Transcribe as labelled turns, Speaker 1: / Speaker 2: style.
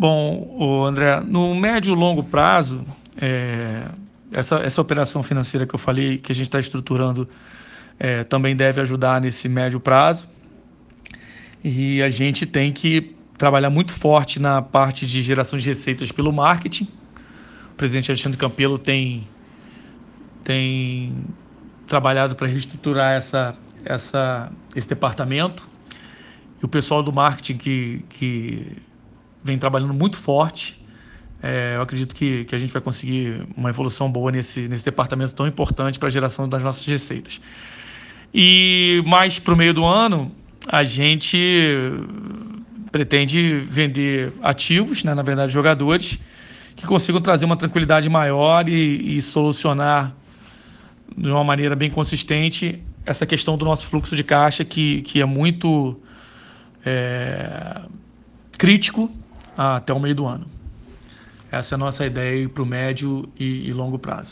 Speaker 1: Bom, André, no médio e longo prazo, essa operação financeira que eu falei, que a gente está estruturando, também deve ajudar nesse médio prazo. E a gente tem que trabalhar muito forte na parte de geração de receitas pelo marketing. O presidente Alexandre Campelo tem trabalhado para reestruturar esse departamento. E o pessoal do marketing que vem trabalhando muito forte. Eu acredito que a gente vai conseguir uma evolução boa nesse departamento tão importante para a geração das nossas receitas. E mais para o meio do ano, a gente pretende vender ativos, né, na verdade jogadores, que consigam trazer uma tranquilidade maior e solucionar de uma maneira bem consistente essa questão do nosso fluxo de caixa, que é muito crítico até o meio do ano. Essa é a nossa ideia para o médio e longo prazo.